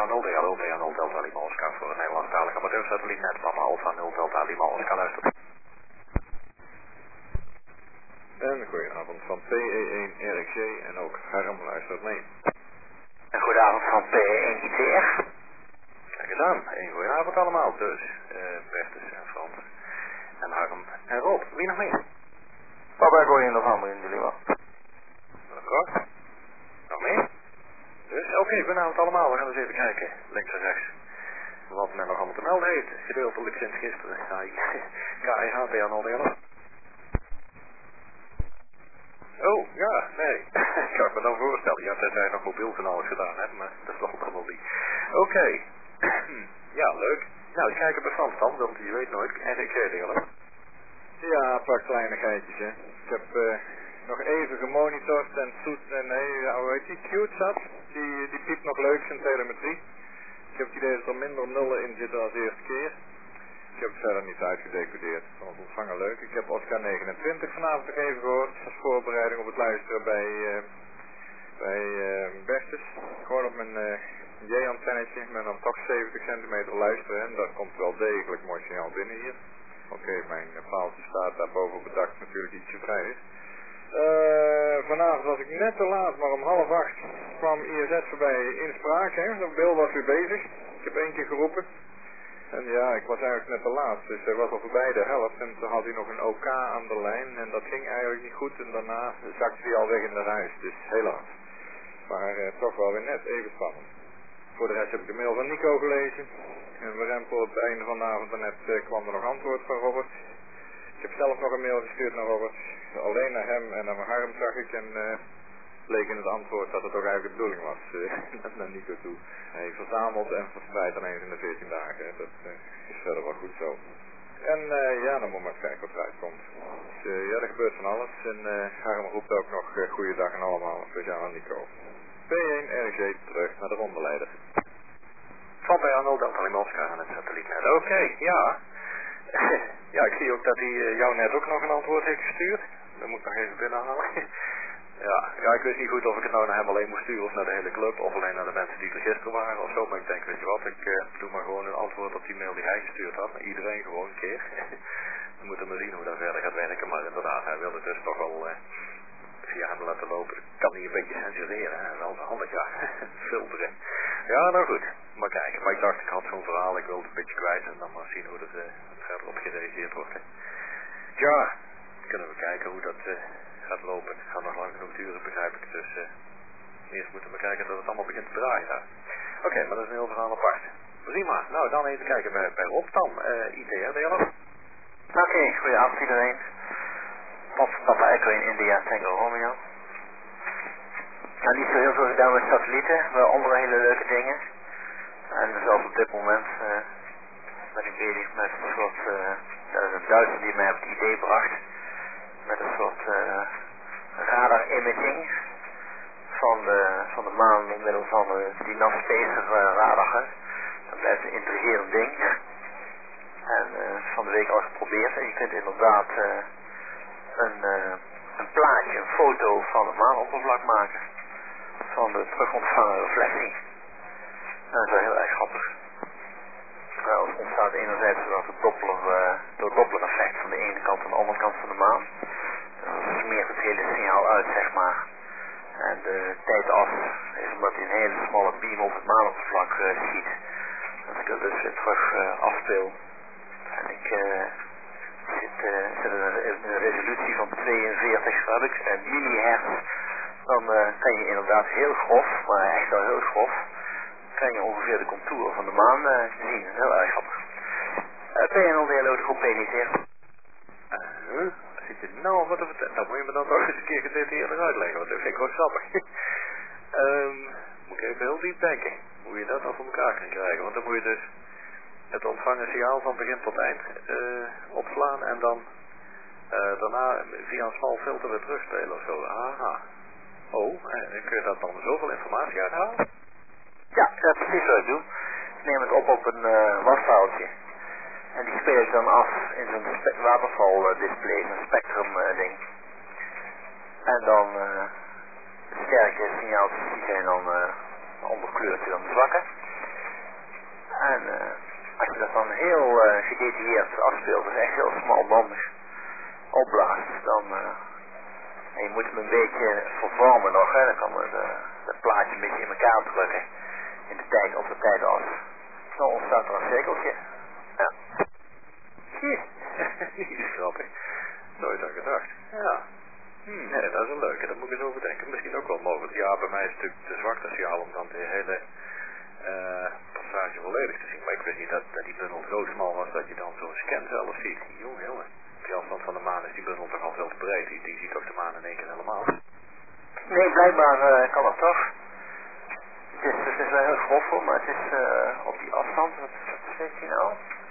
0 DL 0 Delta Lima Oscar voor het Nederlandstalige amateursatellietnet van Alpha 0 Delta Lima Oscar luistert. En goedenavond van PE1RXJ en ook Harm luistert mee. En goedenavond van PE1ITR. Kijk eens aan, een goedenavond allemaal dus. Bertus en Frans en Harm en Rob. Wie nog meer? Papa Echo November in de Lima. Kort. Nog meer? Dus oké, goedenavond allemaal. We gaan eens even kijken, links en rechts. Wat men nog allemaal te melden heeft. Gedeeltelijk sinds gisteren. KIH 0 Oh, ja, nee. Ik kan me dan voorstellen. Ja, tenzij je nog mobiel van alles gedaan hebt, maar dat zal toch wel niet. Oké. Ja, leuk. Nou, eens kijken bij Frans dan, want je weet nooit. RXJ delen. Ja, een paar kleinigheidjes, hè. Ik heb nog even gemonitord en hoe heet die? CuteSat. Die piept nog leuk zijn telemetrie. Ik heb het idee dat er minder nullen in zitten als de eerste keer. Ik heb het verder niet uitgedecodeerd. Ik vond het ontvangen leuk. Ik heb Oscar 29 vanavond nog even gehoord. Als voorbereiding op het luisteren bij Bertus. Gewoon op mijn J-antennetje met dan toch 70 centimeter luisteren. En daar komt wel degelijk mooi signaal binnen hier. Oké, mijn paaltje staat daar boven op het dak natuurlijk ietsje vrij is. Vanavond was ik net te laat, maar om 7:30 kwam ISS voorbij in spraak. Dat beeld was weer bezig. Ik heb 1 keer geroepen. En ja, ik was eigenlijk net te laat, dus hij was al voorbij de helft en toen had hij nog een OK aan de lijn en dat ging eigenlijk niet goed en daarna zakte hij al weg in naar huis, dus helaas. Maar toch wel weer net even spannend. Voor de rest heb ik de mail van Nico gelezen en we rempelen op het einde van de avond en net kwam er nog antwoord van Robert. Ik heb zelf nog een mail gestuurd naar Robert, alleen naar hem en naar mijn Harm zag ik en bleek in het antwoord dat het toch eigenlijk de bedoeling was, naar Nico toe. Hij verzamelt en verspreidt dan eens in de 14 dagen, dat is verder wel goed zo. En ja, dan moet maar eens kijken wat eruit komt. Dus ja, er gebeurt van alles en Harm roept ook nog goeiedag en allemaal, speciaal aan Nico. P1 RG terug naar de rondeleider. Van bij 0 Delta Lima Oscar aan het satellietnet. Oké, ja. Ja, ik zie ook dat hij jou net ook nog een antwoord heeft gestuurd. Dat moet ik nog even binnenhalen. Ja, ik weet niet goed of ik het nou naar hem alleen moest sturen of naar de hele club of alleen naar de mensen die er gisteren waren of zo. Maar ik denk, weet je wat, ik doe maar gewoon een antwoord op die mail die hij gestuurd had. Naar iedereen gewoon een keer. We moeten maar zien hoe dat verder gaat werken. Maar inderdaad, hij wilde dus toch wel via hem laten lopen. Ik kan niet een beetje censureren, hè. Wel handig, ja. Filteren. Ja, nou goed. Maar kijken. Maar ik dacht, ik had zo'n verhaal, ik wilde het een beetje kwijt en dan maar zien hoe er verder op gereageerd wordt. Hè. Ja, kunnen we kijken hoe dat gaat lopen. Het gaat nog lang genoeg duren, begrijp ik. Dus eerst moeten we kijken dat het allemaal begint te draaien. Oké, maar dat is een heel verhaal apart. Prima. Nou, dan even kijken bij Rob dan. ITR, dialoog. Oké, goedenavond iedereen. Papa Echo in India, Tango Romeo. Nou, niet zo heel veel gedaan met satellieten, wel andere hele leuke dingen. En zelfs op dit moment ben ik bezig met een soort, dat is een Duitser die mij op het idee bracht, met een soort radar imaging van de maan door middel van die NavSpacer radar. Dat blijft een intrigerend ding. En van de week al geprobeerd en je kunt inderdaad een plaatje, een foto van het maanoppervlak maken. Van de terugontvangen reflectie. Dat is wel heel erg grappig. Nou, het ontstaat enerzijds door het Doppler effect van de ene kant en de andere kant van de maan. Dat smeert het hele signaal uit, zeg maar. En de tijdas is omdat hij een hele smalle beam op het maanoppervlak schiet. Dat ik dat dus weer terug afspeel. En ik zit in een resolutie van 42 millihertz. Dan kan je inderdaad heel grof, maar echt wel heel grof, kan je ongeveer de contouren van de maan zien. Heel erg grappig. PNL-dialoog de groep PNICR. Zit je nou wat te vertellen? Dan moet je me dan toch eens een keer gedetailleerder uitleggen, want dat vind ik wel grappig. Moet ik even heel diep denken, hoe je dat dan voor elkaar kan krijgen. Want dan moet je dus het ontvangen signaal van begin tot eind opslaan en dan daarna via een smal filter weer terugspelen of zo. Aha. Oh, en kun je dat dan zoveel informatie uithalen? Ja, dat is precies wat ik doe. Ik neem het op een wasfoutje. En die speel ik dan af in zo'n waterval display, een spectrum ding. En dan sterke signaaltjes die zijn dan onderkleurd en dan zwakke. En als je dat dan heel gedetailleerd afspeelt, dus echt heel smalbandig opblaast, dan en je moet hem een beetje vervormen nog, hè, dan kan het plaatje een beetje in elkaar drukken in de tijd op de tijd af. Dan ontstaat er een cirkeltje. Ja. Die is grappig. Nooit aan gedacht. Ja. Nee, dat is een leuke. Dat moet ik eens over denken. Misschien ook wel mogelijk. Ja, bij mij is het natuurlijk te zwak de sjaal om dan de hele passage volledig te zien. Maar ik wist niet dat die bundel zo smal was dat je dan zo'n scan zelf ziet. Jongen. Op die afstand van de maan is die bundel toch al veel te breed. Die ziet toch de maan in één keer helemaal. Nee, blijkbaar kan dat toch. Het is wel heel grof hoor, maar het is op die afstand, wat zegt hij nou?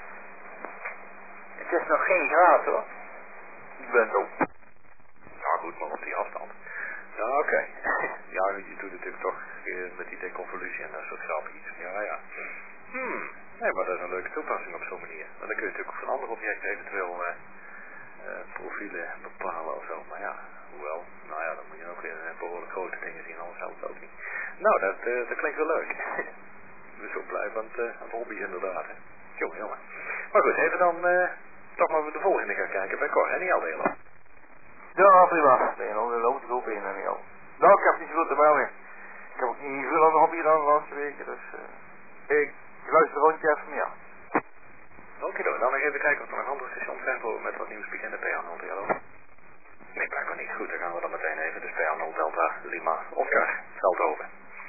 Het is nog geen graad hoor, die bundel. Ja goed, maar op die afstand. Ja, oké. Ja, je doet natuurlijk toch met die deconvolutie en dat soort grapjes. Ja. Nee, maar dat is een leuke toepassing op zo'n manier. Want dan kun je natuurlijk van andere objecten eventueel profielen bepalen of zo. Maar ja, hoewel, nou ja, dan moet je ook weer behoorlijk grote dingen zien, anders helpt het ook niet. Nou, dat klinkt wel leuk. Ik ben zo blij van het hobby inderdaad. Jongen. Maar goed, even dan toch maar de volgende gaan kijken bij Cor. En niet al heel lang. Ja, prima. Ben je al, loopt ik ook in en niet al. Nou, ik heb niet zoveel te melden. Ik heb ook niet veel aan de hobby gedaan de laatste weken, dus ik luister rondje even, ja. Oké, dan nog even kijken of er nog andere stations zijn voor met wat nieuws beginnen P0 Dialog. Nee, blijkbaar niet. Goed, dan gaan we dan meteen even de P0 Delta Lima Oscar Veldhoven.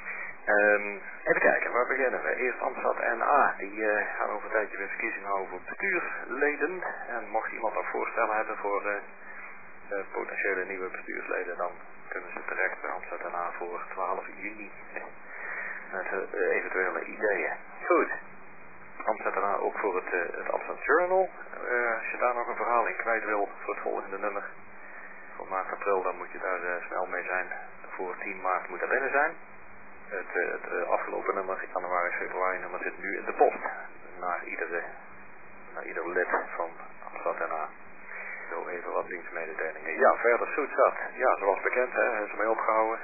Even kijken, waar beginnen we? Eerst Amstad NA, die gaan over een tijdje weer verkiezingen houden voor bestuursleden. En mocht iemand nog voorstellen hebben voor potentiële nieuwe bestuursleden, dan kunnen ze terecht bij Amstad NA voor 12 juni. Met eventuele ideeën. Goed. Amstad NA ook voor het Amsterdam Journal. Als je daar nog een verhaal in kwijt wil voor het volgende nummer. Voor maart, april, dan moet je daar snel mee zijn. Voor 10 maart moet dat binnen zijn. Het afgelopen nummer, januari, februari nummer, zit nu in de post. Naar ieder lid van Amstad NA. Zo even wat dienstmededelingen. Ja, verder Soetsat. Ja, zoals bekend, hè, is ermee opgehouden.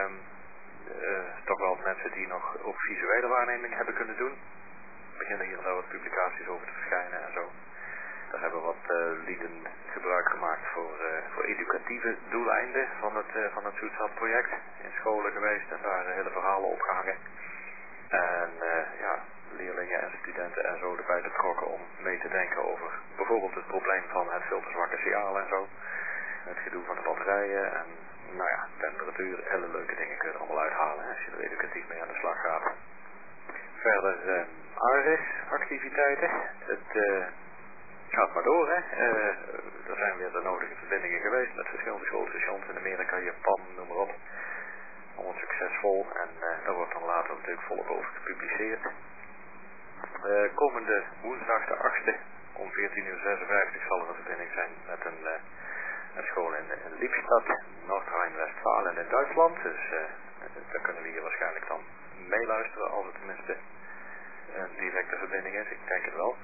Toch wel mensen die nog ook visuele waarneming hebben kunnen doen. Er beginnen hier en daar wat publicaties over te verschijnen en zo. Daar hebben wat lieden gebruik gemaakt voor educatieve doeleinden van het Soetsat project. In scholen geweest en daar hele verhalen opgehangen. En leerlingen en studenten en zo erbij betrokken om mee te denken over bijvoorbeeld het probleem van het veel te zwakke signaal en zo. Het gedoe van de batterijen en temperatuur, hele leuke dingen kun je er allemaal uithalen als je er educatief mee aan de slag gaat. Verder ARIS activiteiten. Het gaat maar door, hè. Er zijn weer de nodige verbindingen geweest met verschillende schoolstations in Amerika, Japan, noem maar op. Allemaal succesvol en daar wordt dan later natuurlijk volop over gepubliceerd. Komende woensdag de 8e om 14:56 zal er een verbinding zijn met een school in Lippstadt, Noord-Rijn-Westfalen in Duitsland. Dus daar kunnen we hier waarschijnlijk dan meeluisteren als het tenminste een directe verbinding is. Ik denk het wel.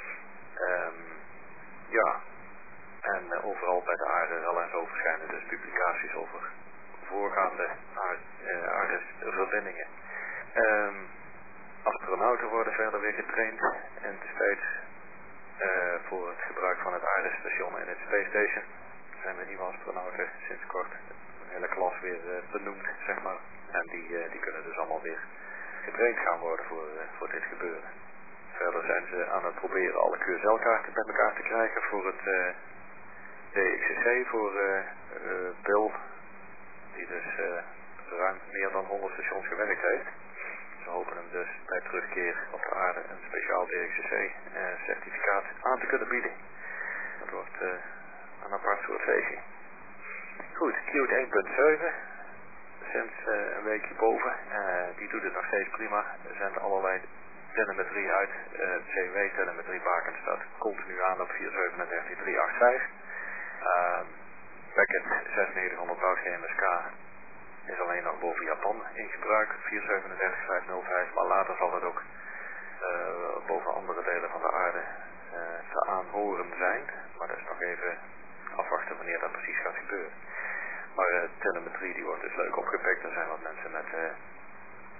En overal bij de ARL en zo verschijnen dus publicaties over voorgaande ARIS-verbindingen. Astronauten worden verder weer getraind en steeds voor het gebruik van het ARIS-station en het Space Station. Er zijn weer nieuwe astronauten sinds kort. Een hele klas weer benoemd, zeg maar. En die kunnen dus allemaal weer getraind gaan worden voor dit gebeuren. Verder zijn ze aan het proberen alle QSL-kaarten bij elkaar te krijgen voor het DXCC, voor Bill, die dus ruim meer dan 100 stations gewerkt heeft. Ze hopen hem dus bij terugkeer op de aarde een speciaal DXCC-certificaat aan te kunnen bieden. Dat wordt een apart soort feestje. Goed, Qt 1.7, sinds een weekje boven. Die doet het nog steeds prima. Er zijn allerlei telemetrie uit. CW-telemetrie bakens staat continu aan op 437.385. Packet 9600 baud GMSK is alleen nog boven Japan in gebruik, 437.505, maar later zal het ook boven andere delen van de aarde te aanhoren zijn. Maar dat is nog even afwachten wanneer dat precies gaat gebeuren. Maar telemetrie die wordt dus leuk opgepikt. Er zijn wat mensen met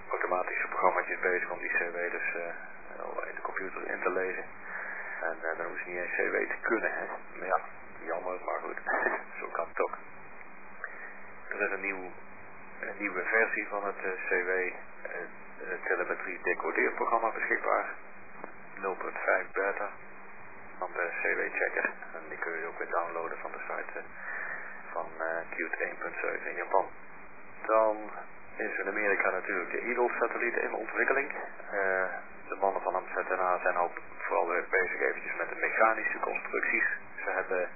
automatische programma's bezig om die CW dus in de computer in te lezen. En dan hoeft niet eens CW te kunnen, hè. Maar ja, jammer, maar goed, zo kan het ook. Er is een nieuwe versie van het CW telemetrie decodeerprogramma beschikbaar. 0.5 beta van de CW-checker. En die kun je ook weer downloaden van de site van Qt 1.7 in Japan. Dan is in Amerika natuurlijk de Eagle-satelliet in ontwikkeling. De mannen van MZNA zijn al vooral weer bezig eventjes met de mechanische constructies. Ze hebben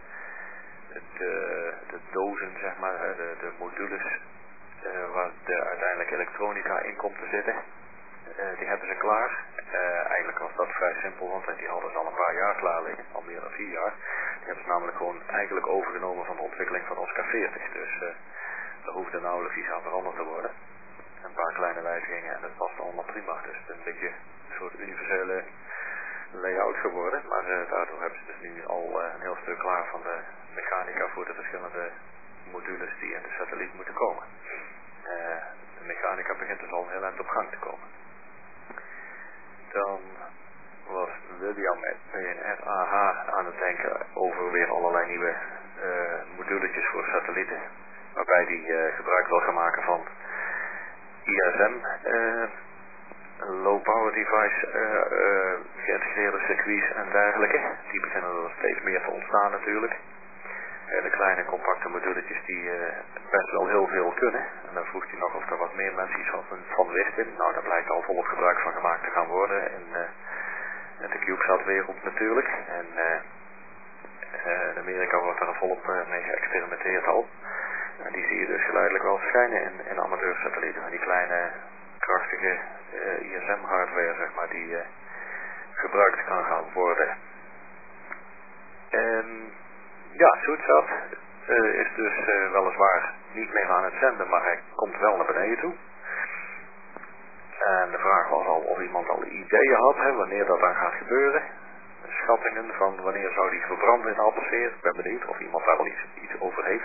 de dozen, zeg maar, de modules waar de uiteindelijke elektronica in komt te zitten. Die hebben ze klaar. Eigenlijk was dat vrij simpel, want die hadden ze al een paar jaar klaar liggen, al meer dan 4 jaar. Die hebben ze namelijk gewoon eigenlijk overgenomen van de ontwikkeling van Oscar 40. Dus daar hoefde nauwelijks iets aan veranderd te worden. Een paar kleine wijzigingen en dat past allemaal prima. Dus het is een beetje een soort universele layout geworden. Maar daardoor hebben ze dus nu al een heel stuk klaar van de mechanica voor de verschillende modules die in de satelliet moeten komen. De mechanica begint dus al heel eind op gang te komen. Dan was William met PNR-AH aan het denken over weer allerlei nieuwe moduletjes voor satellieten. Waarbij die gebruik wil gaan maken van ISM, low power device, geïntegreerde circuits en dergelijke. Die beginnen er steeds meer te ontstaan natuurlijk. De kleine compacte moduletjes die best wel heel veel kunnen. En dan vroeg hij nog of er wat meer mensen iets van wisten. Nou, daar blijkt al volop gebruik van gemaakt te gaan worden in de CubeSat-wereld natuurlijk. En in Amerika wordt er volop mee geëxperimenteerd al. En die zie je dus geleidelijk wel verschijnen in amateursatellieten. En die kleine krachtige ISM-hardware, zeg maar, die gebruikt kan gaan worden. Ja, Zoetsat is dus weliswaar niet meer aan het zenden, maar hij komt wel naar beneden toe. En de vraag was al of iemand al ideeën had, wanneer dat dan gaat gebeuren. Schattingen van wanneer zou die verbranden in de atmosfeer. Ik ben benieuwd of iemand daar al iets over heeft.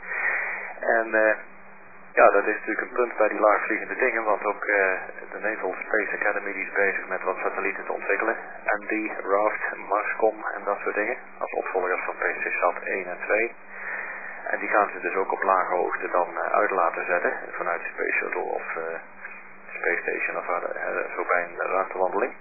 En ja, dat is natuurlijk een punt bij die laagvliegende dingen, want ook de Naval Space Academy die is bezig met wat satellieten te ontwikkelen. Andy, Raft, Marscom en dat soort dingen, als opvolgers van PCSat 1 en 2. En die gaan ze dus ook op lage hoogte dan uit laten zetten, vanuit de Space Shuttle of Space Station of zo bij een ruimtewandeling.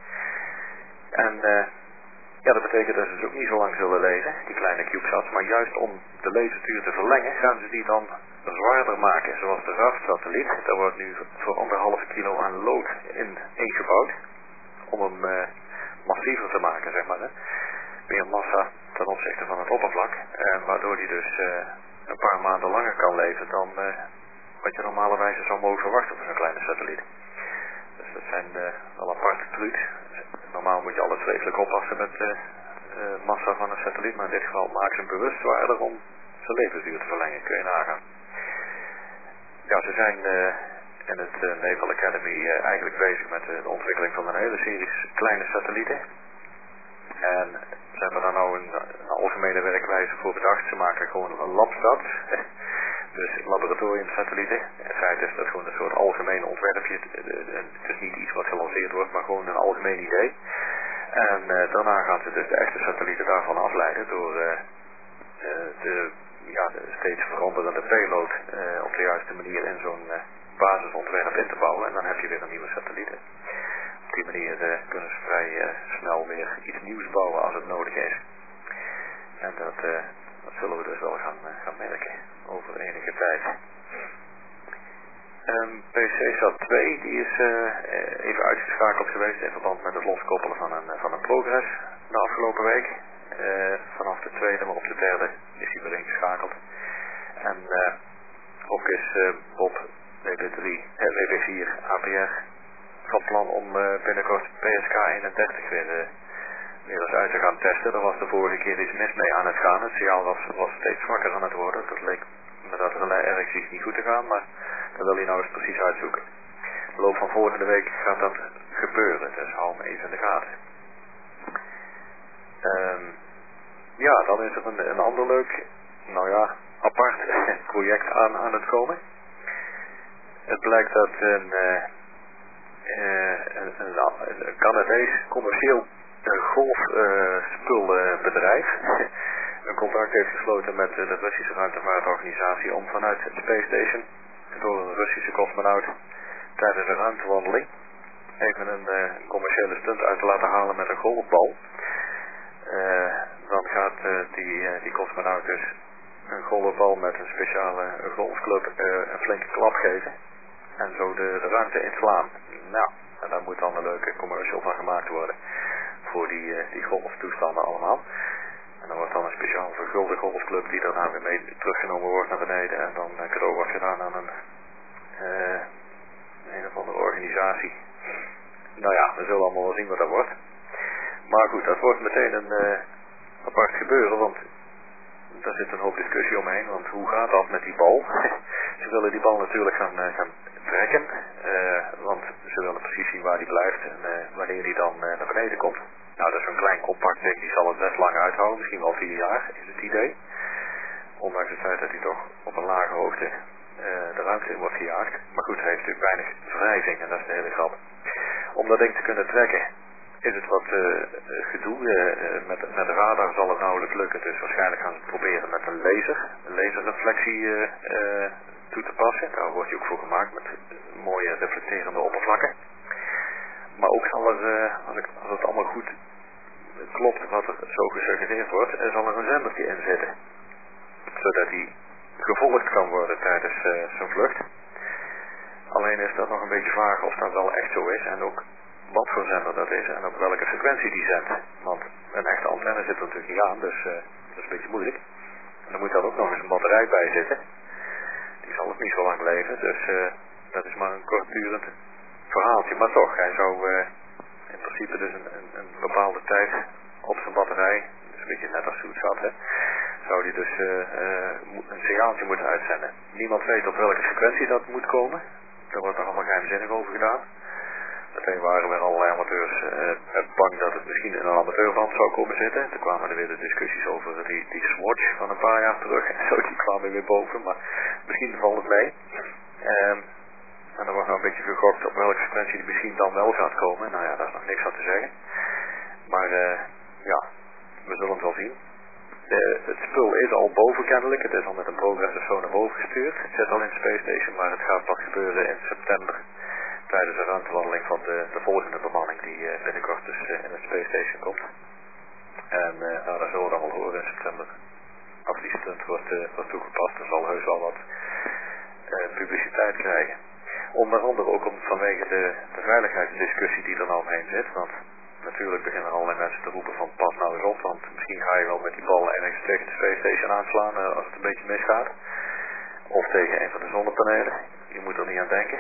En ja, dat betekent dat ze dus ook niet zo lang zullen leven, die kleine CubeSats, maar juist om de levensduur te verlengen gaan ze die dan zwaarder maken, zoals de Raft-satelliet. Daar wordt nu voor 1,5 kilo aan lood ingebouwd, om hem massiever te maken, zeg maar. Hè. Meer massa ten opzichte van het oppervlak, waardoor die dus een paar maanden langer kan leven dan wat je normalerwijze zou mogen verwachten voor zo'n kleine satelliet. Dus dat zijn wel aparte trucs. Normaal moet je alles redelijk oppassen met de massa van een satelliet, maar in dit geval maken ze hem bewust zwaarder om zijn levensduur te verlengen, kun je nagaan. Ja, ze zijn in het Naval Academy eigenlijk bezig met de ontwikkeling van een hele serie kleine satellieten. En ze hebben daar nou een algemene werkwijze voor bedacht. Ze maken gewoon een labsat, dus laboratoriumsatellieten. In feite is dat gewoon een soort algemeen ontwerpje. Het is niet iets wat gelanceerd wordt, maar gewoon een algemeen idee. En daarna gaan ze dus de echte satellieten daarvan afleiden door de steeds veranderende payload op de juiste manier in zo'n basisontwerp in te bouwen. En dan heb je weer een nieuwe satelliet. Op die manier kunnen ze vrij snel weer iets nieuws bouwen als het nodig is. En dat zullen we dus wel gaan merken over enige tijd. PCSat 2 die is even uitgeschakeld geweest in verband met het loskoppelen van een progress de afgelopen week. Vanaf de tweede, maar op de derde is hij weer ingeschakeld. En ook is Bob WB4 APR van plan om binnenkort PSK 31 weer eens uit te gaan testen. Er was de vorige keer iets mis mee aan het gaan. Het signaal was steeds zwakker aan het worden. Dat leek me dat er ergens iets niet goed te gaan, maar dat wil hij nou eens precies uitzoeken. In de loop van volgende week gaat dat gebeuren, dus hou me even in de gaten. Ja, dan is er een ander leuk, apart project aan het komen. Het blijkt dat een Canadees commercieel golfspulbedrijf een contract heeft gesloten met de Russische ruimtevaartorganisatie om vanuit het Space Station door een Russische cosmonaut tijdens een ruimtewandeling even een commerciële stunt uit te laten halen met een golfbal. Dan gaat die cosmonaut dus een golfbal met een speciale golfclub een flinke klap geven en zo de ruimte inslaan. Nou, en daar moet dan een leuke commercial van gemaakt worden voor die golftoestanden allemaal. En dan wordt dan een speciaal vergulde golfclub die daarna weer mee teruggenomen wordt naar beneden en dan cadeau wordt gedaan aan een of andere organisatie. Nou ja, we zullen allemaal wel zien wat dat wordt. Maar goed, dat wordt meteen een apart gebeuren, want daar zit een hoop discussie omheen, want hoe gaat dat met die bal? Ze willen die bal natuurlijk gaan trekken, want ze willen precies zien waar die blijft en wanneer die dan naar beneden komt. Nou, dat is zo'n klein compact ding, die zal het best lang uithouden, misschien wel 4 jaar is het idee. Ondanks het feit dat hij toch op een lage hoogte de ruimte in wordt gejaagd. Maar goed, hij heeft natuurlijk weinig wrijving en dat is de hele grap. Om dat ding te kunnen trekken is het wat gedoe. Met de radar zal het nauwelijks lukken, dus waarschijnlijk gaan ze het proberen met een laserreflectie toe te passen. Daar wordt hij ook voor gemaakt met mooie reflecterende oppervlakken. Maar ook zal er, als het allemaal goed klopt wat er zo gesuggereerd wordt, zal er een zendertje in zitten. Zodat hij gevolgd kan worden tijdens zijn vlucht. Alleen is dat nog een beetje vaag of dat wel echt zo is en ook wat voor zender dat is en op welke frequentie die zendt. Want een echte antenne zit er natuurlijk niet aan, dus dat is een beetje moeilijk. En dan moet daar ook nog eens een batterij bij zitten. Die zal ook niet zo lang leven, dus dat is maar een kortdurend verhaaltje. Maar toch, hij zou in principe dus een bepaalde tijd op zijn batterij, dus een beetje net als Zoetsat, zou die dus een signaaltje moeten uitzenden. Niemand weet op welke frequentie dat moet komen. Daar wordt nog allemaal geheimzinnig over gedaan. Meteen waren weer allerlei amateurs bang dat het misschien in een amateurband zou komen zitten. Toen kwamen er weer de discussies over die Swatch van een paar jaar terug. En zo, die kwamen weer boven, maar misschien valt het mee. En er wordt nou een beetje gegokt op welke frequentie die misschien dan wel gaat komen. Nou ja, daar is nog niks aan te zeggen. Maar ja, we zullen het wel zien. Het spul is al boven kennelijk. Het is al met een Progress of zo naar boven gestuurd. Het zit al in de Space Station, maar het gaat pas gebeuren in september. Tijdens de ruimtewandeling van de volgende bemanning die binnenkort dus in het Space Station komt. En nou, daar zullen we dan wel horen in september. Als die stunt wordt toegepast, dan zal heus wel wat publiciteit krijgen. Onder andere ook vanwege de veiligheidsdiscussie die er nou omheen zit. Want natuurlijk beginnen allerlei mensen te roepen van pas nou eens op, want misschien ga je wel met die ballen ergens tegen de Space Station aanslaan als het een beetje misgaat. Of tegen een van de zonnepanelen. Je moet er niet aan denken.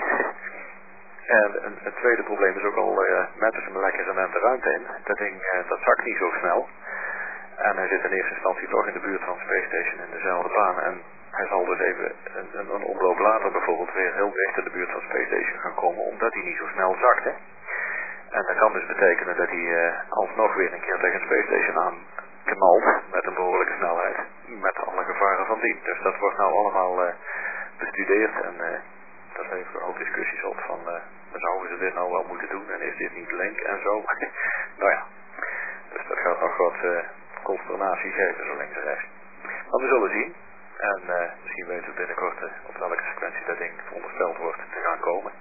En het tweede probleem is ook al met een lekker rendement de ruimte in. Dat ding dat zakt niet zo snel. En hij zit in eerste instantie toch in de buurt van Space Station in dezelfde baan. En hij zal dus even een omloop later bijvoorbeeld weer heel dicht in de buurt van Space Station gaan komen, omdat hij niet zo snel zakt. Hè? En dat kan dus betekenen dat hij alsnog weer een keer tegen Space Station aan knalt met een behoorlijke snelheid. Met alle gevaren van dien. Dus dat wordt nou allemaal bestudeerd en dat levert er ook discussies op van zouden ze dit nou wel moeten doen en is dit niet link en zo. Nou ja, dus dat gaat nog wat consternatie geven zo links en rechts. Maar we zullen zien. En misschien weten we binnenkort op welke frequentie dat ding verondersteld wordt te gaan komen.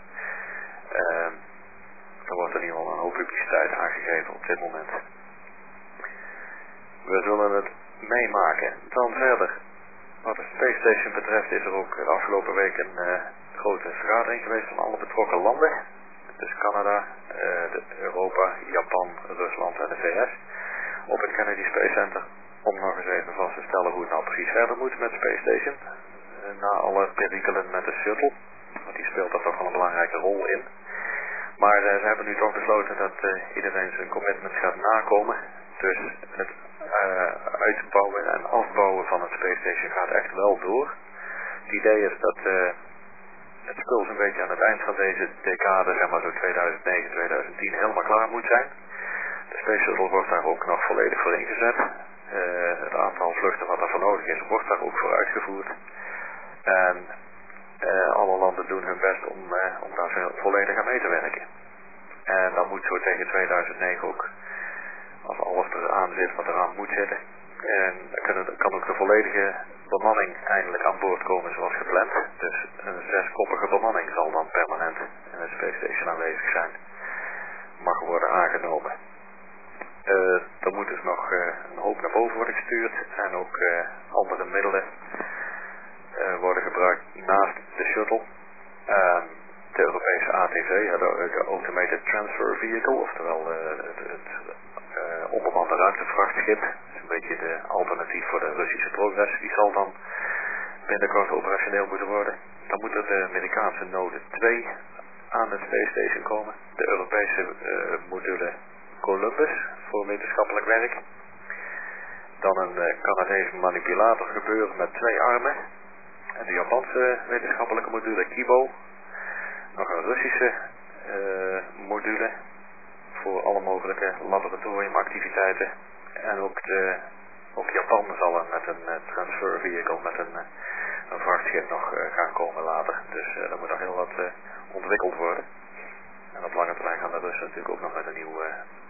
Er wordt in ieder geval een hoop publiciteit aangegeven op dit moment. We zullen het meemaken. Dan verder, wat de Space Station betreft is er ook de afgelopen week een grote vergadering geweest van alle betrokken landen. Dus Canada, Europa, Japan, Rusland en de VS. Op het Kennedy Space Center. Om nog eens even vast te stellen hoe het nou precies verder moet met Space Station. Na alle perikelen met de shuttle. Want die speelt daar toch wel een belangrijke rol in. Maar ze hebben nu toch besloten dat iedereen zijn commitments gaat nakomen. Dus het uitbouwen en afbouwen van het Space Station gaat echt wel door. Het idee is dat het spul zo'n beetje aan het eind van deze decade, zeg maar zo 2009, 2010, helemaal klaar moet zijn. De Space Shuttle wordt daar ook nog volledig voor ingezet. Het aantal vluchten wat daarvoor nodig is, wordt daar ook voor uitgevoerd. En alle landen doen hun best om daar volledig aan mee te werken. En dan moet zo tegen 2009 ook, als alles eraan zit wat eraan moet zitten. En dan kan ook de volledige bemanning eindelijk aan boord komen zoals gepland. Dus een 6-koppige bemanning zal dan permanent in het Space Station aanwezig zijn. Mag worden aangenomen. Er moet dus nog een hoop naar boven worden gestuurd en ook andere middelen worden gebruikt naast de shuttle. De Europese ATV, de Automated Transfer Vehicle, oftewel het onbemande ruimtevrachtschip. Dat is een beetje de alternatief voor de Russische Progress. Die zal dan binnenkort operationeel moeten worden. Dan moet er de Amerikaanse Node 2 aan het Space Station komen. De Europese module Columbus voor wetenschappelijk werk. Dan een Canadese manipulator gebeuren met 2 armen. En de Japanse wetenschappelijke module Kibo. Nog een Russische module voor alle mogelijke laboratoriumactiviteiten. En ook Japan zal er met een transfer vehicle, met een vrachtschip nog gaan komen later. Dus er moet nog heel wat ontwikkeld worden. En op lange termijn gaan de Russen natuurlijk ook nog met een nieuw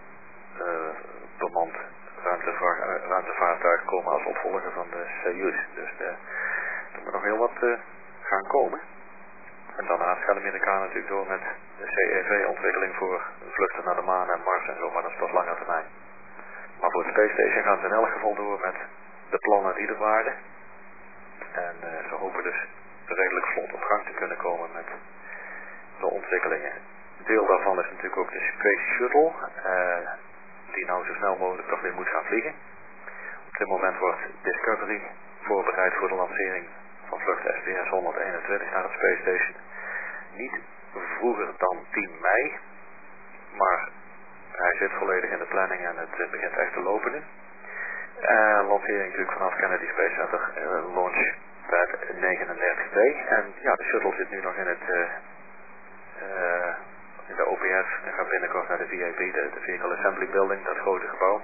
bemand ruimtevaartuig komen als opvolger van de Soyuz. Dus er moet nog heel wat gaan komen. En daarnaast gaan de Amerikanen natuurlijk door met de CEV-ontwikkeling voor vluchten naar de maan en Mars en zo, maar dat is pas lange termijn. Maar voor de Space Station gaan ze in elk geval door met de plannen die er waren. En ze hopen dus redelijk vlot op gang te kunnen komen met de ontwikkelingen. Deel daarvan is natuurlijk ook de Space Shuttle, die nou zo snel mogelijk toch weer moet gaan vliegen. Op dit moment wordt Discovery voorbereid voor de lancering van vlucht STS 121 naar het Space Station. Niet vroeger dan 10 mei, maar hij zit volledig in de planning en het begint echt te lopen nu. Lancering natuurlijk vanaf Kennedy Space Center, launch pad 39B. En ja, de shuttle zit nu nog in de OPS en gaat binnenkort naar de VIP, de Vehicle Assembly Building, dat grote gebouw.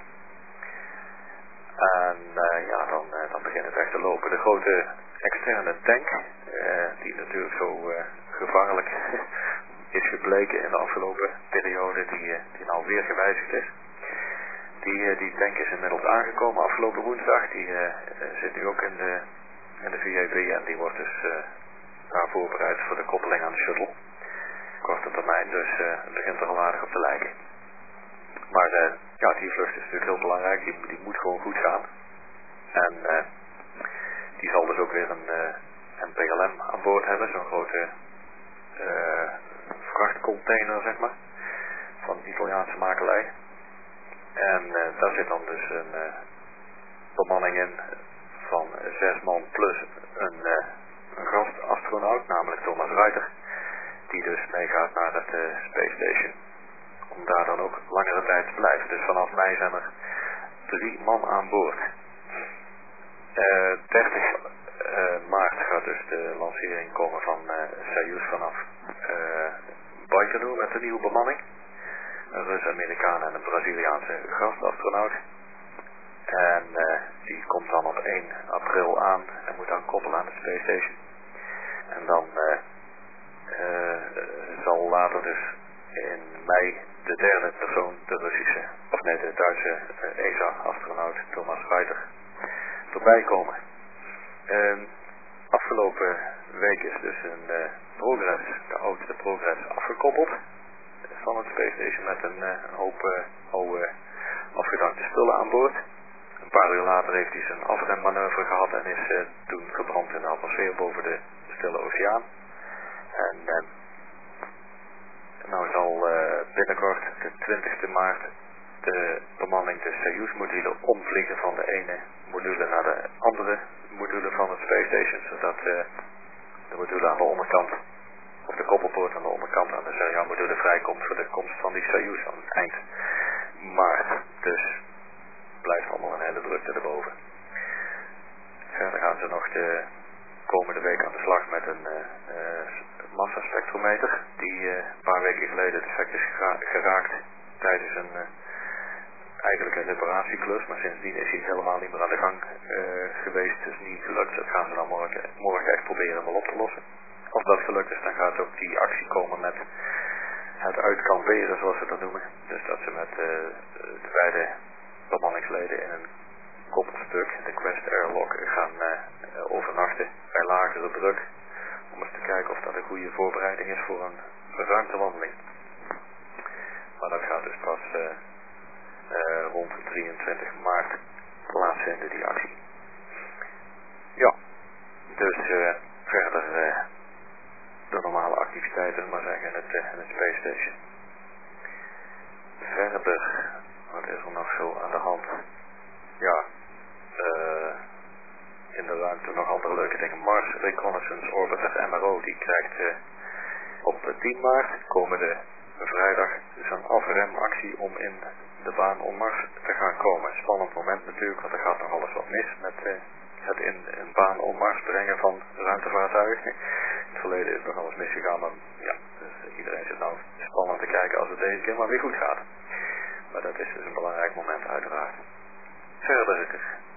En dan begint het echt te lopen. De grote externe tank, die natuurlijk zo gevaarlijk is gebleken in de afgelopen periode, die nou weer gewijzigd is. Die tank is inmiddels aangekomen afgelopen woensdag. Die zit nu ook in de VAB en die wordt dus daar voorbereid voor de koppeling aan de shuttle. Korte termijn, dus het begint er al aardig op te lijken. Maar die vlucht is natuurlijk heel belangrijk, die moet gewoon goed gaan. En die zal dus ook weer een PLM aan boord hebben, zo'n grote vrachtcontainer zeg maar, van Italiaanse makelij. En daar zit dan dus een bemanning in van 6 man plus een gastastronaut, namelijk Thomas Ruiter, die dus meegaat naar het Space Station, om daar dan ook langere tijd te blijven. Dus vanaf mei zijn er 3 man aan boord. 30 maart gaat dus de lancering komen van Soyuz vanaf Baikonur met de nieuwe bemanning. Een Rus-Amerikaan en een Braziliaanse gastastronaut. En die komt dan op 1 april aan en moet dan koppelen aan de Space Station. En dan zal later dus in mei de derde persoon, de Duitse ESA-astronaut Thomas Ruiter, erbij komen. Afgelopen week is dus de oudste Progress afgekoppeld van het Space Station met een hoop oude afgedankte spullen aan boord. Een paar uur later heeft hij zijn afremmanoeuvre gehad en is toen gebrand in de atmosfeer boven de Stille Oceaan. En nou zal binnenkort, de 20e maart, de bemanning de Soyuz-module omvliegen van de ene module naar de andere module van het Space Station, zodat de module aan de onderkant, of de koppelpoort aan de onderkant aan de seriaalmodule vrijkomt voor de komst van die Soyuz aan het eind maart. Dus blijft allemaal een hele drukte erboven. Verder gaan ze nog de komende week aan de slag met een massaspectrometer die een paar weken geleden defect is geraakt tijdens eigenlijk een reparatieklus, maar sindsdien is hij helemaal niet meer aan de gang geweest, dus niet gelukt. Dat gaan ze dan morgen echt proberen wel op te lossen. Als dat gelukt is, dan gaat ook die actie komen met het uitkamperen, zoals ze dat noemen. Dus dat ze met de beide bemanningsleden in een koppelstuk, de Quest Airlock, gaan overnachten bij lagere druk. Om eens te kijken of dat een goede voorbereiding is voor een ruimtewandeling. Maar dat gaat dus pas rond 23 maart plaatsvinden, die actie. Ja, dus verder de normale activiteiten, maar zeggen, in het Space Station. Verder, wat is er nog zo aan de hand? Ja, in de ruimte nog andere leuke dingen. Mars Reconnaissance Orbiter MRO, die krijgt op 10 maart, komende vrijdag, dus een afremactie om in de baan om Mars te gaan komen. Spannend moment natuurlijk, want er gaat nog alles wat mis met het in een baan om Mars brengen van ruimtevaartuigen. In het verleden is nog alles misgegaan, maar ja, dus iedereen zit nou spannend te kijken als het deze keer maar weer goed gaat. Maar dat is dus een belangrijk moment uiteraard. Verder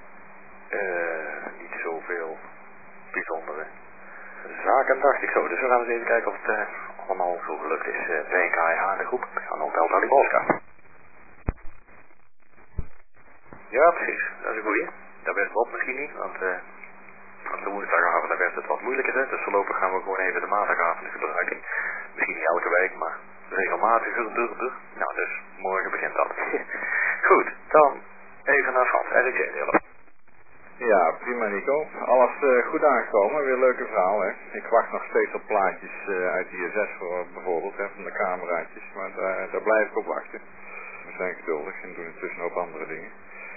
niet zoveel bijzondere zaken, dacht ik zo. Dus we gaan eens even kijken of het allemaal zo gelukt is. WKH, de groep, aan Hotel Dalibolska. Ja, precies. Dat is een goeie. Dat werd Bob misschien niet, want op de woensdagavond werd het wat moeilijker. Hè? Dus voorlopig gaan we gewoon even de maandagavond gebruiken. Misschien niet elke week, maar regelmatiger. Nou, dus morgen begint dat. Goed, dan even naar Frans. RJ delen. Ja, prima Nico. Alles goed aangekomen, weer een leuke verhaal hè. Ik wacht nog steeds op plaatjes uit de ISS voor bijvoorbeeld, hè, van de cameraatjes. Maar daar blijf ik op wachten. We zijn geduldig en doen intussen ook andere dingen.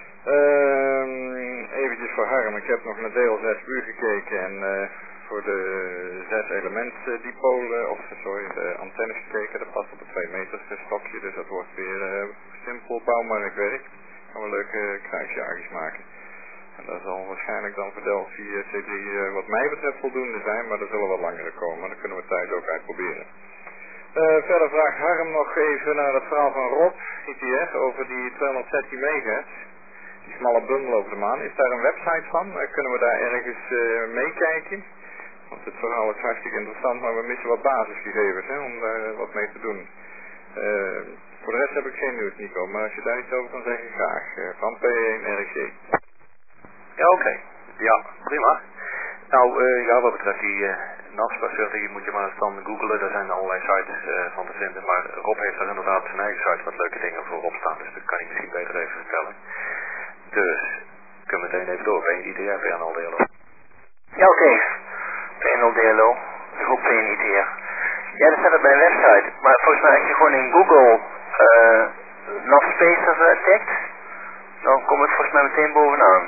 Eventjes voor Harm, ik heb nog naar deel 6 gekeken en voor de 6 elementdipolen, de antennes gekeken. Dat past op een 2 meter stokje, dus dat wordt weer simpel bouwmarktwerk. Gaan we leuke kruisjagers maken. En dat zal waarschijnlijk dan voor Delphi C3 wat mij betreft voldoende zijn, maar er zullen wat langere komen. Daar kunnen we tijd ook uitproberen. Verder vraagt Harm nog even naar het verhaal van Rob, ITF, over die 216 megahertz. Die smalle bundel over de maan. Is daar een website van? Kunnen we daar ergens meekijken? Want het verhaal is hartstikke interessant, maar we missen wat basisgegevens hè, om daar wat mee te doen. Voor de rest heb ik geen nieuws, Nico, maar als je daar iets over kan zeggen, graag. Van P1RG. Ja, oké. Ja, prima. Nou, ja, wat betreft die NAS-strategie moet je maar eens dan googlen. Daar zijn allerlei sites van te vinden. Maar Rob heeft er inderdaad zijn eigen site wat leuke dingen voor op staan. Dus dat kan ik misschien beter even vertellen. Dus, kunnen we meteen even door. PNITR, PNL DLO. Ja, oké. PNL DLO. Groep PNITR. Ja, dat staat op mijn website. Maar volgens mij als je gewoon in Google NAVSpacer tikt, dan komt het volgens mij meteen bovenaan.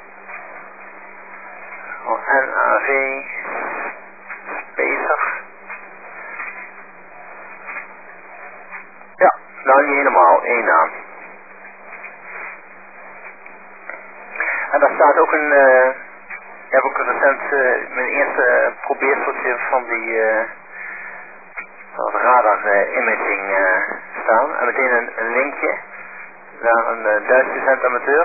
NAV Spacer. Ja, nou niet helemaal, één naam. En daar staat ook een, ik heb ook recent mijn eerste probeerseltje van die radar imaging staan. En meteen een linkje naar een Duitse zendamateur,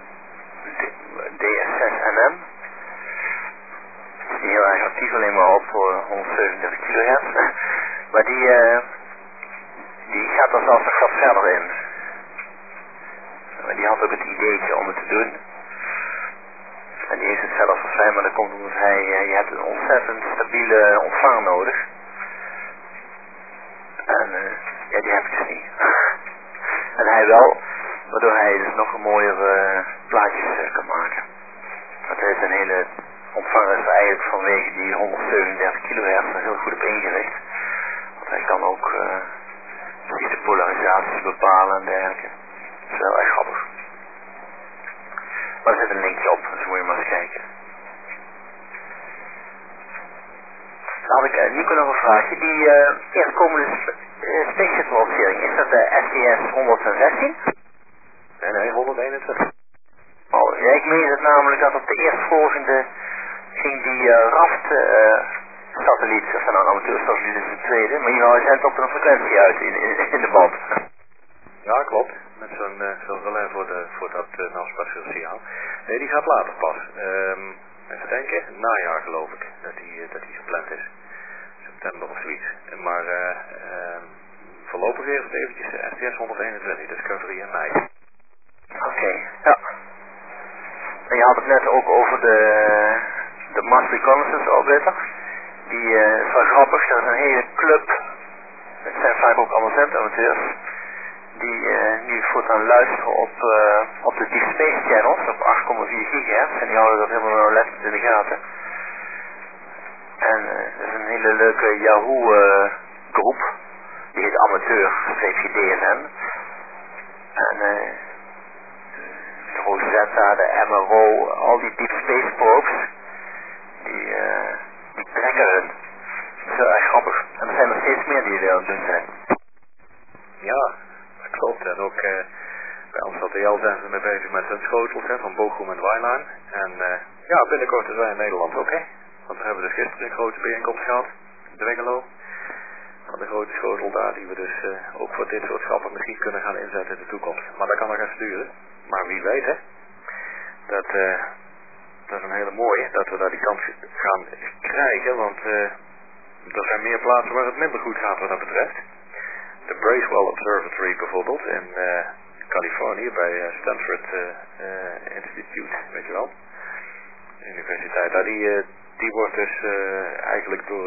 DS6NM. Die heel erg actief, alleen maar op 137 kHz. Maar die gaat er zelfs nog wat verder in. Maar die had ook het ideetje om het te doen. En die heeft het zelf verzijn, maar dat komt omdat je hebt een ontzettend stabiele ontvanger nodig. En ja, die heb ik dus niet. En hij wel, waardoor hij dus nog een mooiere plaatjes kan maken. Want hij heeft een hele ontvanger is eigenlijk vanwege die 137 kHz er heel goed op ingericht. Want hij kan ook precies de polarisaties bepalen en dergelijke. Dat is wel echt grappig. Maar er zit een linkje op, dus moet je maar eens kijken. Dan had ik Nico nog een vraagje. Die eerstkomende Space Shuttle lancering, is dat de STS 116? Nee, 121. Oh, ja, ik meen het namelijk dat op de eerstvolgende ging die RAFT satelliet, of nou een amateursatelliet is de tweede, maar hier zendt op een frequentie uit in de band. Ja, klopt. Met zo'n relais voor dat NAS-spatieel signaal. Nee, die gaat later pas. Even denken, najaar geloof ik, dat die gepland is. September of zoiets. Maar voorlopig eerst eventjes STS 121, Discovery en mij. Oké, ja. En je had het net ook over de Mars Reconnaissance Orbiter. Die is wel grappig, dat is een hele club. Het zijn vaak ook allemaal zendamateurs. Die nu voortaan luisteren op de Deep Space Channels op 8,4 gigahertz. En die houden dat helemaal nauwlettend in de gaten. En dat is een hele leuke Yahoo groep. Die heet Amateur-DSN. En de Rosetta, de MRO, al die Deep Space probes, die trekken hun. Dat is heel erg grappig. En er zijn er steeds meer die aan het doen zijn. Ja, dat klopt. En ook bij Amsterdam zijn ze mee bezig met hun schotels van Bochum en Weiland. En ja, binnenkort zijn wij in Nederland ook, hè. Want we hebben dus gisteren een grote bijeenkomst gehad, in Dwingelo. Van de grote schotel daar, die we dus ook voor dit soort schappen misschien kunnen gaan inzetten in de toekomst. Maar dat kan nog gaan sturen. Maar wie weet, hè. Dat is een hele mooie, dat we daar die kans gaan krijgen, want er zijn meer plaatsen waar het minder goed gaat wat dat betreft. De Bracewell Observatory bijvoorbeeld in Californië bij Stanford Institute, weet je wel. De universiteit daar, die wordt dus eigenlijk door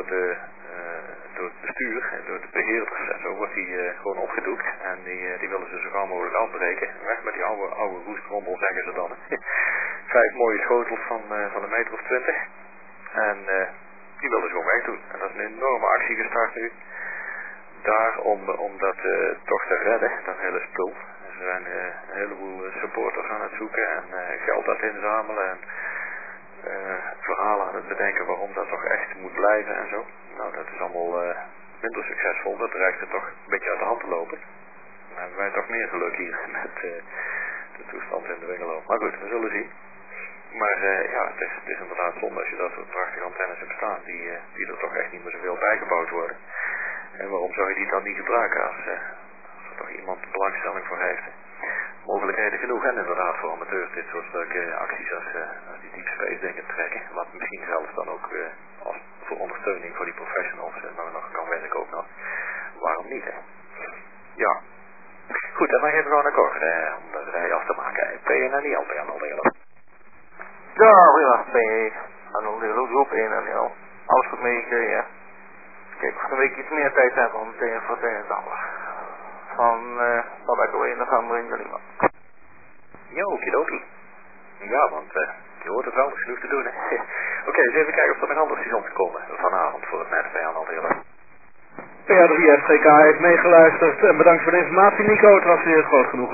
het bestuur en door de beheerders en zo wordt die gewoon opgedoekt. En die willen ze zo gauw mogelijk afbreken. Weg met die oude roestrommel, zeggen ze dan. 5 mooie schotels van een meter of 20. En die willen ze gewoon wegdoen. En dat is een enorme actie gestart nu. Daar om dat toch te redden, dat hele spul. Er zijn een heleboel supporters aan het zoeken en geld aan het inzamelen. En verhalen aan het bedenken waarom dat toch echt moet blijven en zo. Nou, dat is allemaal minder succesvol. Dat dreigt er toch een beetje uit de hand te lopen. Dan hebben wij toch meer geluk hier met de toestand in de Dwingelo. Maar goed, we zullen zien. Maar ja, het is inderdaad zonde als je dat soort prachtige antennes hebt staan die er toch echt niet meer zoveel bijgebouwd worden. En waarom zou je die dan niet gebruiken als er toch iemand belangstelling voor heeft? Mogelijkheden genoeg en inderdaad voor amateurs dit soort leuke acties als die deep space dingen trekken. Wat misschien zelfs dan ook als voor ondersteuning voor die professionals nog kan werken ook nog. Waarom niet, hè? Ja. Goed, en dan geven we gewoon akkoord om de rij af te maken. PNL, PNL. Ja, goeiedag, ben je aan de op PNL. Alles goed meegekregen. Kijk, of een week iets meer tijd hebben om meteen voor het een en ander. Van wat ik alweer nog gaan brengen, iemand. Ja, okidoki. Ja, want je hoort het wel, er is genoeg te doen, hè. Oké, eens even kijken of er nog andere stations komen vanavond voor het net bij aan Alderen. PA3FGK heeft meegeluisterd en bedankt voor de informatie, Nico. Het was weer groot genoeg.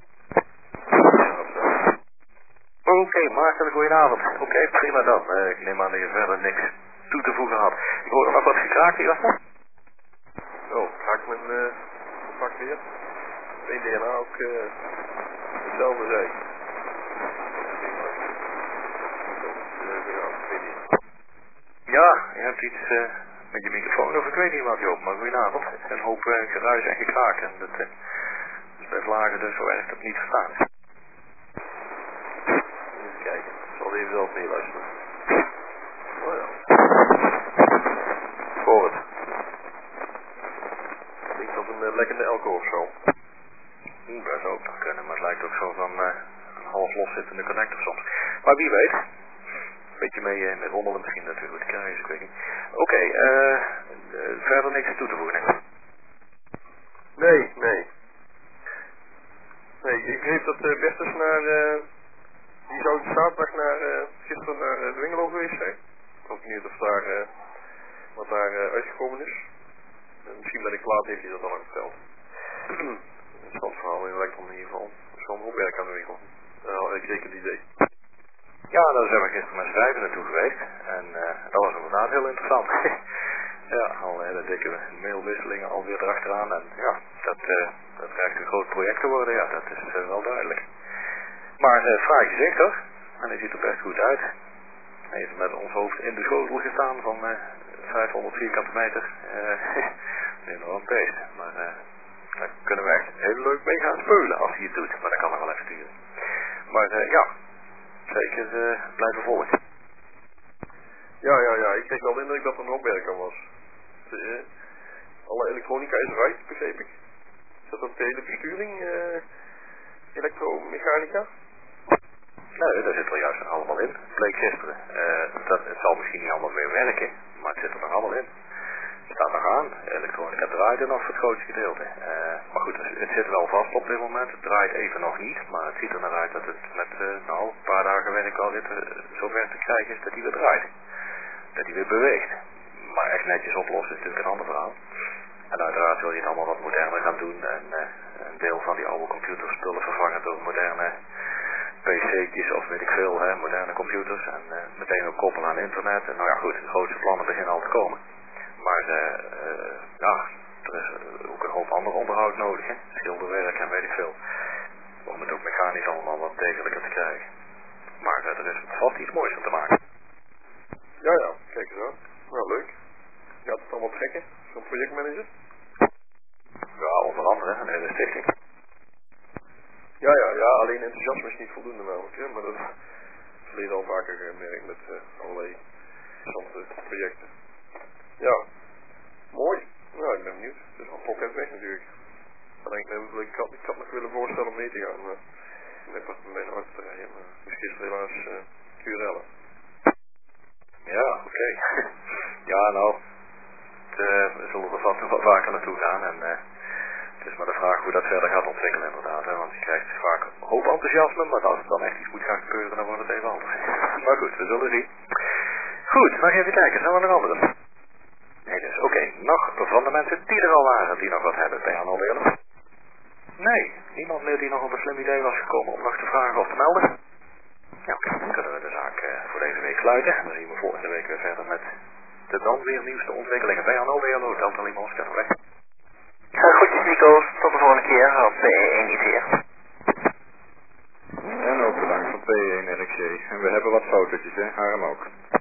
Oké, Maarten, goedenavond. Oké, prima dan. Ik neem aan dat je verder niks toe te voegen had. Ik hoor nog wat gekraakt hier achter. Oh, ga ik mijn pak weer? Eén DNA ook hetzelfde zijn. Ja, je hebt iets met je microfoon of ik weet niet wat, Joop, maar goedenavond. Een hoop geruis en gekraak en dat is bij vlagen dus zo erg dat niet verstaan is. Even kijken, ik zal even zelf meeluisteren. Oh ja. Ik hoor het. Ik denk dat een lekkende elko of zo. Dat zou ook nog kunnen, maar het lijkt ook zo van een half loszittende connector soms. Maar wie weet. Een beetje mee rommelen misschien natuurlijk, die krijgen ze, ik weet niet. Oké, verder niks toe te voegen, denk ik. Nee. Nee, ik geef dat Bertus naar, die zou zaterdag gisteren naar Dwingelo geweest zijn. Ik was benieuwd of daar, wat daar uitgekomen is. Misschien ben ik kwaad, heeft hij dat al lang verteld. Interessant verhaal in Elektron in ieder geval. Zo'n opwerk aan de winkel. Daar had ik zeker het idee. Ja, daar zijn we gisteren met 5 naartoe geweest. En dat was inderdaad heel interessant. Ja, al hele dikke mailwisselingen alweer erachteraan. En ja, dat dreigt een groot project te worden. Ja, dat is wel duidelijk. Maar fraai gezicht hoor. En hij ziet er best goed uit. Hij heeft met ons hoofd in de schotel gestaan van 500 vierkante meter. Een enorm beest. Maar daar kunnen we echt heel leuk mee gaan spelen als hij het doet. Maar dat kan nog wel even duren. Maar ja, zeker blijven volgen. Ja, ik kreeg wel de indruk dat er een opwerker was. Alle elektronica is eruit, begreep ik. Is dat ook de hele besturing, elektromechanica? Nee, daar zit er juist nog allemaal in. Het bleek gisteren. Het zal misschien niet allemaal meer werken, maar het zit er nog allemaal in. Het staat nog aan. Elektronica draait er nog voor het grootste gedeelte. Maar goed, het zit wel vast op dit moment. Het draait even nog niet, maar het ziet er naar uit dat het met een paar dagen werk al zover te krijgen is dat hij weer draait. Dat hij weer beweegt. Maar echt netjes oplossen is natuurlijk een ander verhaal. En uiteraard wil je het allemaal wat moderner gaan doen en een deel van die oude computerspullen vervangen door moderne PC'tjes of weet ik veel, moderne computers en meteen ook koppelen aan internet. En nou ja goed, de grootste plannen beginnen al te komen. Maar ja, er is ook een hoop ander onderhoud nodig, hè? Schilderwerk en weet ik veel. Om het ook mechanisch allemaal wat degelijker te krijgen. Maar er is vast iets moois van te maken. Ja, kijk eens aan. Wel leuk. Gaat het allemaal trekken? Zo'n projectmanager? Ja, onder andere een hele stichting. Ja, alleen enthousiasme is niet voldoende namelijk, hè? Maar dat is al vaker gemerkt met allerlei interessante projecten. Ja, mooi. Ja, ik ben benieuwd. Het is wel een pocket weg natuurlijk. Ik had nog willen voorstellen om mee te gaan met mijn auto te rijden, maar dus gisteren helaas QRL. Ja, oké. Ja, nou, we zullen er vast nog wat vaker naartoe gaan en het is maar de vraag hoe dat verder gaat ontwikkelen inderdaad, hè? Want je krijgt vaak een hoop enthousiasme, maar als het dan echt iets moet gaan gebeuren, dan wordt het even anders. Maar goed, we zullen zien. Goed, nog even kijken, zijn we nog anderen? Nee, dus oké, nog van de mensen die er al waren, die nog wat hebben, ben je al eerlijk? Nee, niemand meer die nog op een slim idee was gekomen om nog te vragen of te melden? Ja, oké, dan kunnen we de zaak voor deze week sluiten. En dan zien we volgende week weer verder met de dan weer nieuwste ontwikkelingen. Bij Arno Weerlo, Delta Lima Oscar, weg. Goedjes Nico, tot de volgende keer op P1 ITR. En ook bedankt voor P1 RXJ. En we hebben wat fotootjes, hè? Harm ook.